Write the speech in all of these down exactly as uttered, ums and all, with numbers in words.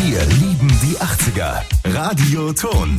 Wir lieben die achtziger. Radio Ton.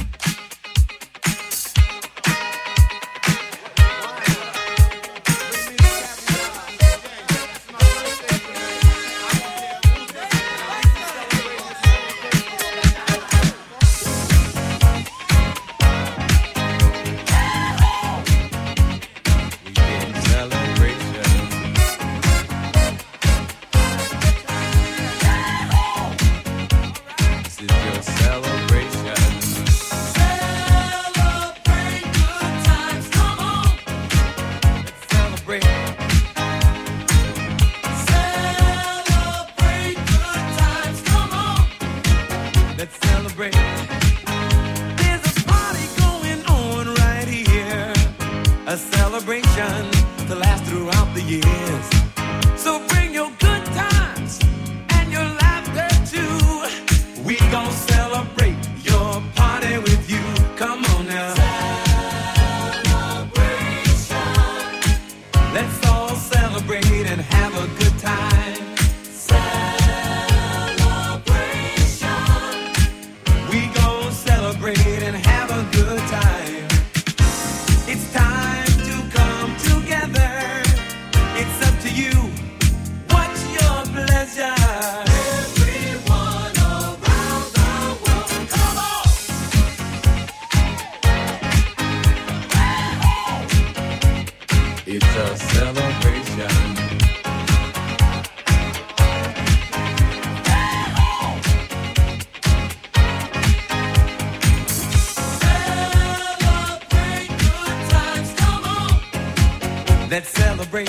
Let's celebrate.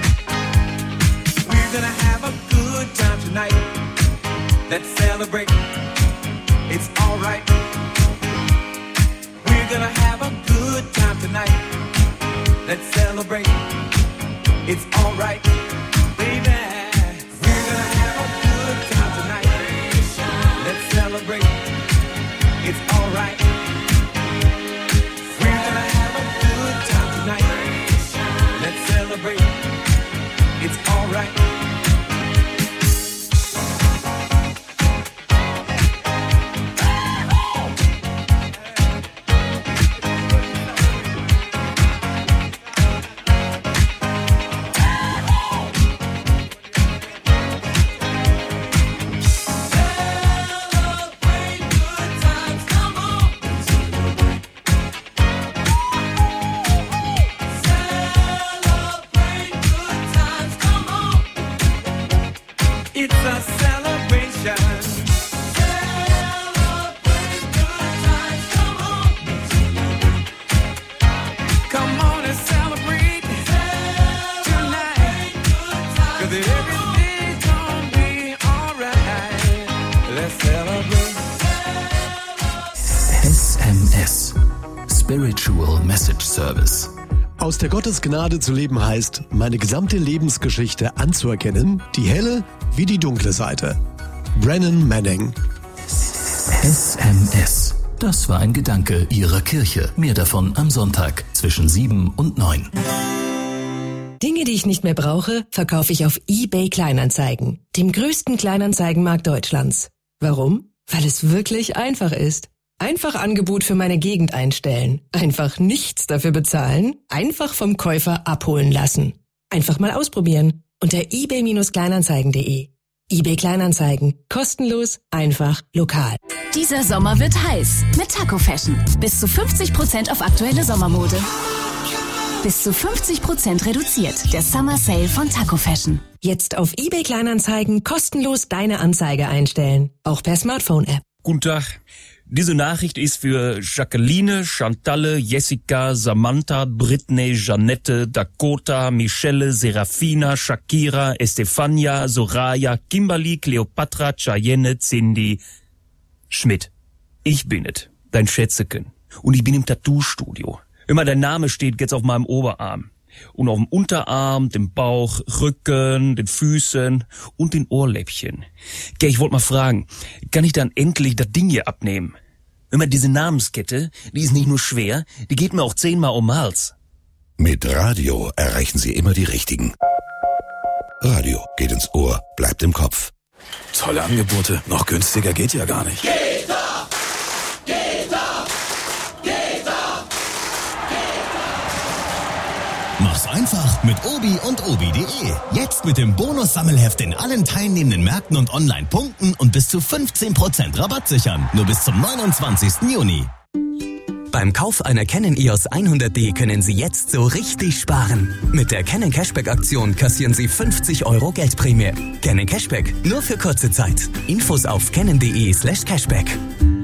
We're gonna have a good time tonight. Let's celebrate. It's alright. We're gonna have a good time tonight. Let's celebrate. It's alright. Baby, we're gonna have a good time tonight. Let's celebrate. It's alright. We're gonna have a good time tonight. Let's celebrate. It's alright. Spiritual Message Service. Aus der Gottesgnade zu leben heißt, meine gesamte Lebensgeschichte anzuerkennen, die helle wie die dunkle Seite. Brennan Manning. S M S. Das war ein Gedanke Ihrer Kirche. Mehr davon am Sonntag zwischen sieben und neun. Dinge, die ich nicht mehr brauche, verkaufe ich auf eBay Kleinanzeigen, dem größten Kleinanzeigenmarkt Deutschlands. Warum? Weil es wirklich einfach ist. Einfach Angebot für meine Gegend einstellen. Einfach nichts dafür bezahlen. Einfach vom Käufer abholen lassen. Einfach mal ausprobieren. Unter ebay Kleinanzeigen punkt de. eBay Kleinanzeigen. Kostenlos, einfach, lokal. Dieser Sommer wird heiß mit Taco Fashion. Bis zu fünfzig Prozent auf aktuelle Sommermode. Bis zu fünfzig Prozent reduziert. Der Summer Sale von Taco Fashion. Jetzt auf eBay Kleinanzeigen kostenlos deine Anzeige einstellen. Auch per Smartphone-App. Guten Tag. Diese Nachricht ist für Jacqueline, Chantalle, Jessica, Samantha, Britney, Janette, Dakota, Michelle, Serafina, Shakira, Estefania, Soraya, Kimberly, Cleopatra, Cheyenne, Cindy, Schmidt. Ich bin es, dein Schätzeken. Und ich bin im Tattoo-Studio. Immer dein Name steht jetzt auf meinem Oberarm. Und auf dem Unterarm, dem Bauch, Rücken, den Füßen und den Ohrläppchen. Gell, ich wollte mal fragen, kann ich dann endlich das Ding hier abnehmen? Immer diese Namenskette, die ist nicht nur schwer, die geht mir auch zehnmal um den Hals. Mit Radio erreichen Sie immer die Richtigen. Radio geht ins Ohr, bleibt im Kopf. Tolle Angebote. Noch günstiger geht ja gar nicht. Geht doch! Geht doch! Geht doch! Mach's einfach mit Obi und Obi punkt de. Jetzt mit dem Bonus-Sammelheft in allen teilnehmenden Märkten und online punkten und bis zu fünfzehn Prozent Rabatt sichern. Nur bis zum neunundzwanzigsten Juni. Beim Kauf einer Canon E O S hundert D können Sie jetzt so richtig sparen. Mit der Canon Cashback-Aktion kassieren Sie fünfzig Euro Geldprämie. Canon Cashback, nur für kurze Zeit. Infos auf canon punkt de slash cashback.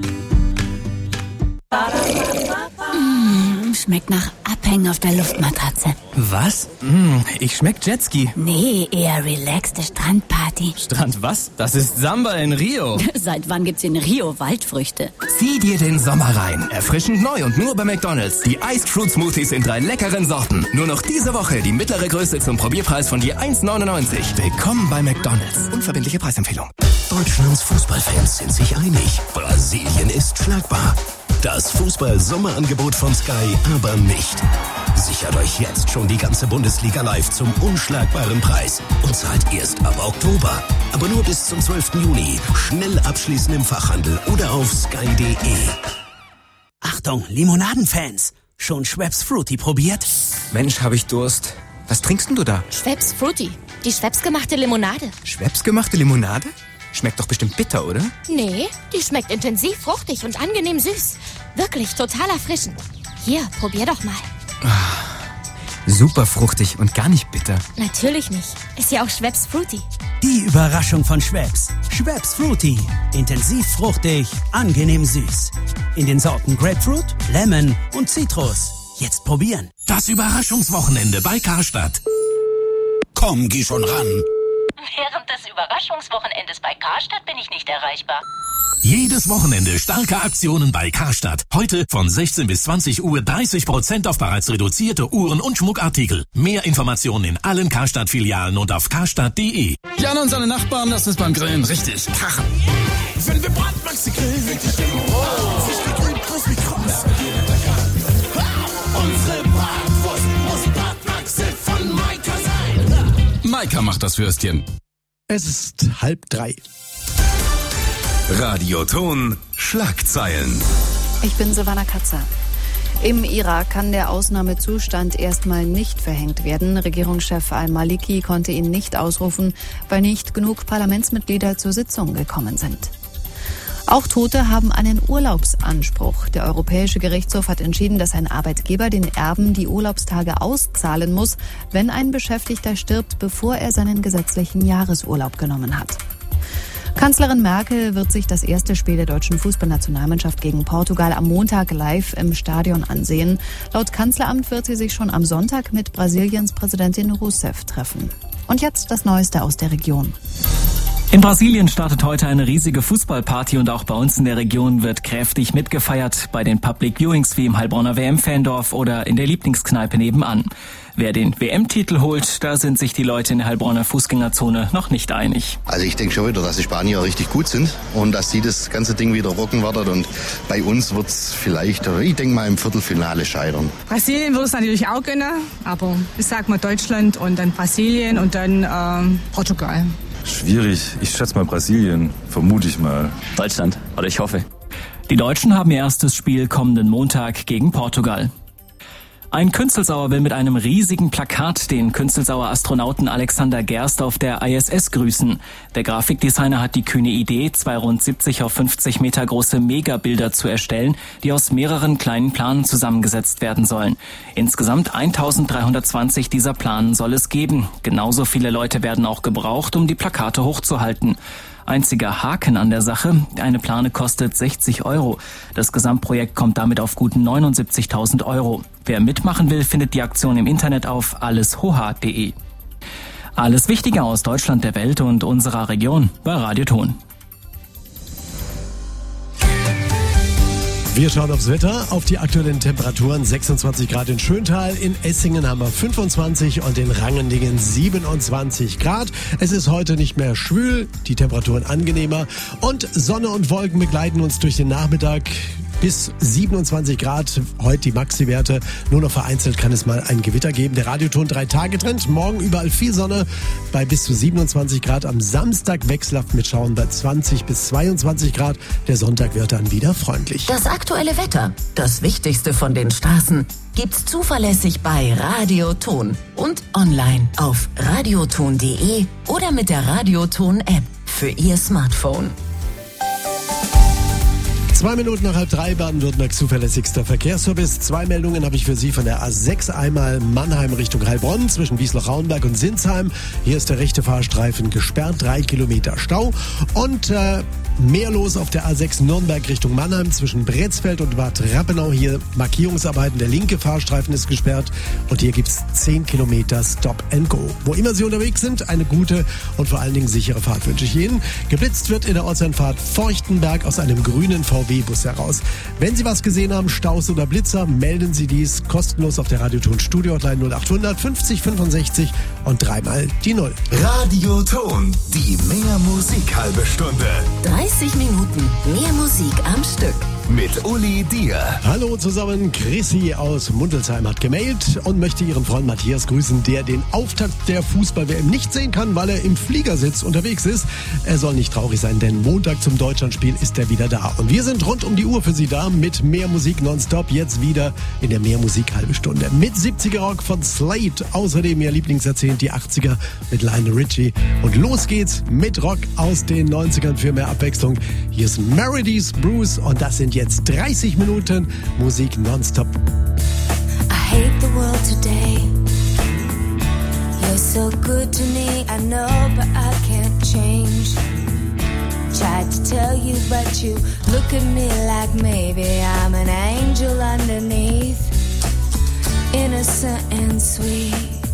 Mmh, schmeckt nach Abhängen auf der Luftmatratze. Was? Mmh, ich schmeck Jetski. Nee, eher relaxte Strandparty. Strand was? Das ist Samba in Rio. Seit wann gibt's in Rio Waldfrüchte? Zieh dir den Sommer rein. Erfrischend neu und nur bei McDonald's. Die Iced Fruit Smoothies in drei leckeren Sorten. Nur noch diese Woche die mittlere Größe zum Probierpreis von je eins neunundneunzig. Willkommen bei McDonald's. Unverbindliche Preisempfehlung. Deutschlands Fußballfans sind sich einig. Brasilien ist schlagbar. Das Fußball-Sommerangebot von Sky aber nicht. Sichert euch jetzt schon die ganze Bundesliga live zum unschlagbaren Preis und zahlt erst ab Oktober. Aber nur bis zum zwölften Juni. Schnell abschließen im Fachhandel oder auf sky punkt de. Achtung, Limonadenfans! Schon Schweppes Fruity probiert? Mensch, hab ich Durst. Was trinkst denn du da? Schweppes Fruity. Die Schweppes gemachte Limonade. Schweppes gemachte Limonade? Schmeckt doch bestimmt bitter, oder? Nee, die schmeckt intensiv fruchtig und angenehm süß. Wirklich total erfrischend. Hier, probier doch mal. Super fruchtig und gar nicht bitter. Natürlich nicht. Ist ja auch Schweppes Fruity. Die Überraschung von Schweppes. Schweppes Fruity. Intensiv fruchtig, angenehm süß. In den Sorten Grapefruit, Lemon und Zitrus. Jetzt probieren. Das Überraschungswochenende bei Karstadt. Komm, geh schon ran. Während des Überraschungswochenendes bei Karstadt bin ich nicht erreichbar. Jedes Wochenende starke Aktionen bei Karstadt. Heute von sechzehn bis zwanzig Uhr dreißig Prozent auf bereits reduzierte Uhren und Schmuckartikel. Mehr Informationen in allen Karstadt-Filialen und auf karstadt punkt de. Jan und seine Nachbarn lassen es beim Grillen richtig krachen. Wenn wir Bratwachse grillen, wird die Stimmung hoch. Sich gegrüht, crispy Krops. Unsere Bratwurst muss Bratwachse von Maika sein. Maika macht das Würstchen. Es ist halb drei. Radioton Schlagzeilen. Ich bin Silvana Katzer. Im Irak kann der Ausnahmezustand erstmal nicht verhängt werden. Regierungschef al-Maliki konnte ihn nicht ausrufen, weil nicht genug Parlamentsmitglieder zur Sitzung gekommen sind. Auch Tote haben einen Urlaubsanspruch. Der Europäische Gerichtshof hat entschieden, dass ein Arbeitgeber den Erben die Urlaubstage auszahlen muss, wenn ein Beschäftigter stirbt, bevor er seinen gesetzlichen Jahresurlaub genommen hat. Kanzlerin Merkel wird sich das erste Spiel der deutschen Fußballnationalmannschaft gegen Portugal am Montag live im Stadion ansehen. Laut Kanzleramt wird sie sich schon am Sonntag mit Brasiliens Präsidentin Rousseff treffen. Und jetzt das Neueste aus der Region. In Brasilien startet heute eine riesige Fußballparty und auch bei uns in der Region wird kräftig mitgefeiert, bei den Public Viewings wie im Heilbronner W M-Fandorf oder in der Lieblingskneipe nebenan. Wer den W M-Titel holt, da sind sich die Leute in der Heilbronner Fußgängerzone noch nicht einig. Also ich denke schon wieder, dass die Spanier richtig gut sind und dass sie das ganze Ding wieder rocken werden und bei uns wird es vielleicht, ich denke mal, im Viertelfinale scheitern. Brasilien würde es natürlich auch gönnen, aber ich sag mal Deutschland und dann Brasilien und dann ähm, Portugal. Schwierig. Ich schätze mal Brasilien, vermute ich mal. Deutschland, oder ich hoffe. Die Deutschen haben ihr erstes Spiel kommenden Montag gegen Portugal. Ein Künstelsauer will mit einem riesigen Plakat den Künstelsauer Astronauten Alexander Gerst auf der I S S grüßen. Der Grafikdesigner hat die kühne Idee, zwei rund siebzig auf fünfzig Meter große Megabilder zu erstellen, die aus mehreren kleinen Planen zusammengesetzt werden sollen. Insgesamt eintausenddreihundertzwanzig dieser Planen soll es geben. Genauso viele Leute werden auch gebraucht, um die Plakate hochzuhalten. Einziger Haken an der Sache, eine Plane kostet sechzig Euro. Das Gesamtprojekt kommt damit auf gut neunundsiebzigtausend Euro. Wer mitmachen will, findet die Aktion im Internet auf alleshoha punkt de. Alles Wichtige aus Deutschland, der Welt und unserer Region bei Radioton. Wir schauen aufs Wetter, auf die aktuellen Temperaturen. sechsundzwanzig Grad in Schöntal, in Essingen haben wir fünfundzwanzig und in Rangendingen siebenundzwanzig Grad. Es ist heute nicht mehr schwül, die Temperaturen angenehmer und Sonne und Wolken begleiten uns durch den Nachmittag. bis siebenundzwanzig Grad. Heute die Maxi-Werte. Nur noch vereinzelt kann es mal ein Gewitter geben. Der Radioton drei Tage Trend. Morgen überall viel Sonne bei bis zu siebenundzwanzig Grad. Am Samstag wechselhaft mit Schauern bei zwanzig bis zweiundzwanzig Grad. Der Sonntag wird dann wieder freundlich. Das aktuelle Wetter, das Wichtigste von den Straßen, gibt's zuverlässig bei Radioton und online auf radioton punkt de oder mit der Radioton-App für Ihr Smartphone. Zwei Minuten nach halb drei, Baden-Württembergs zuverlässigster Verkehrsservice. Zwei Meldungen habe ich für Sie von der A sechs. Einmal Mannheim Richtung Heilbronn zwischen Wiesloch-Rauenberg und Sinsheim. Hier ist der rechte Fahrstreifen gesperrt, drei Kilometer Stau. Und äh, mehr los auf der A sechs Nürnberg Richtung Mannheim zwischen Bretzfeld und Bad Rappenau. Hier Markierungsarbeiten, der linke Fahrstreifen ist gesperrt. Und hier gibt's zehn Kilometer Stop and Go. Wo immer Sie unterwegs sind, eine gute und vor allen Dingen sichere Fahrt wünsche ich Ihnen. Geblitzt wird in der Ortsanfahrt Feuchtenberg aus einem grünen V W-Bus heraus. Wenn Sie was gesehen haben, Staus oder Blitzer, melden Sie dies kostenlos auf der Radioton Studio Hotline null achthundert fünfzig fünfundsechzig und dreimal die Null. Radioton, die mehr Musik halbe Stunde. dreißig Minuten mehr Musik am Stück. Mit Uli Dier. Hallo zusammen, Chrissy aus Mundelsheim hat gemailt und möchte ihren Freund Matthias grüßen, der den Auftakt der Fußball-W M nicht sehen kann, weil er im Fliegersitz unterwegs ist. Er soll nicht traurig sein, denn Montag zum Deutschlandspiel ist er wieder da. Und wir sind rund um die Uhr für Sie da mit mehr Musik nonstop. Jetzt wieder in der Mehr Musik halbe Stunde. Mit siebziger Rock von Slade. Außerdem ihr Lieblingsjahrzehnt, die achtziger mit Lionel Richie. Und los geht's mit Rock aus den neunzigern für mehr Abwechslung. Hier ist Meredith Bruce und das sind jetzt dreißig Minuten Musik nonstop. I hate the world today. You're so good to me, I know, but I can't change. Tried to tell you, but you look at me like maybe I'm an angel underneath, innocent and sweet.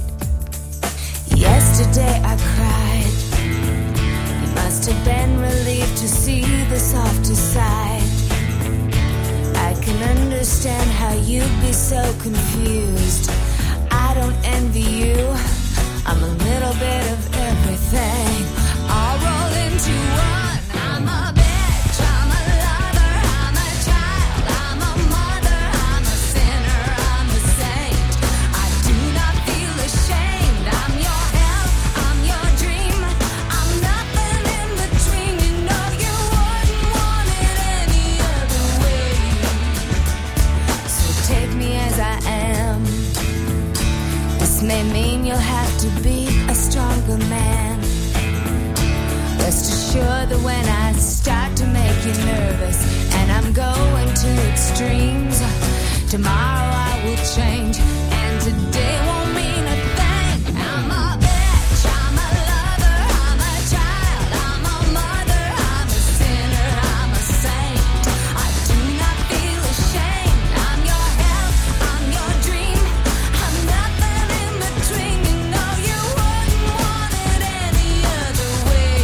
Yesterday I cried. You must have been relieved to see the softer side. I can understand how you'd be so confused. I don't envy you. I'm a little bit of everything. I'll roll into one. I'm a bitch, I'm a lover, I'm a child, I'm a mother, I'm a sinner, I'm a saint. I do not feel ashamed. I'm your hell, I'm your dream. I'm nothing in between. You know you wouldn't want it any other way. So take me as I am. This may mean you'll have to be a stronger man. Rest assured that when I start to make you nervous and I'm going to extremes, tomorrow I will change and today won't mean a thing. I'm a bitch, I'm a lover, I'm a child, I'm a mother, I'm a sinner, I'm a saint. I do not feel ashamed. I'm your hell, I'm your dream. I'm nothing in between. You know you wouldn't want it any other way.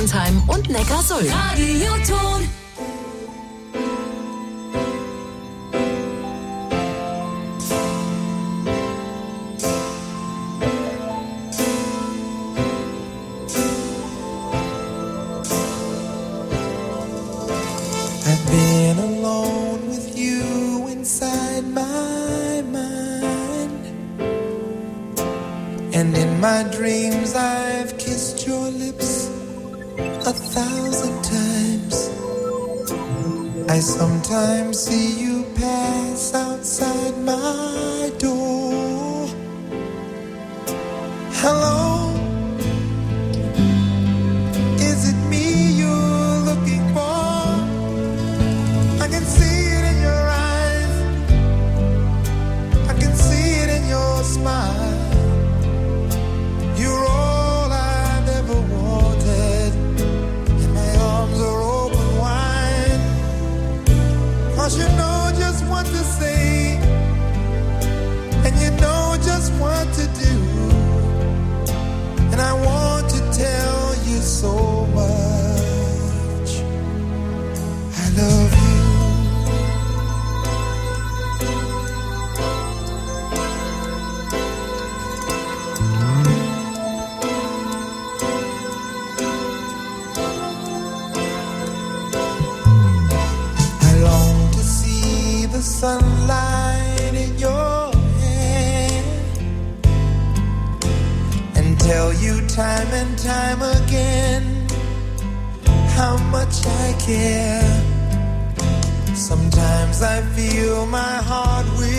Sinsheim und Neckarsulm. Radioton. I've been alone with you inside my mind, and in my dreams I've kissed your lips a thousand times. I sometimes see you pass outside my door. Hello, is it me you're looking for? I can see it in your eyes, I can see it in your smile. You're all I've ever wanted, and my arms are open wide. 'Cause you know just what to say, and you know just what to do, and I want to tell you so much. I love you. Sunlight in your hair, and tell you time and time again how much I care. Sometimes I feel my heart will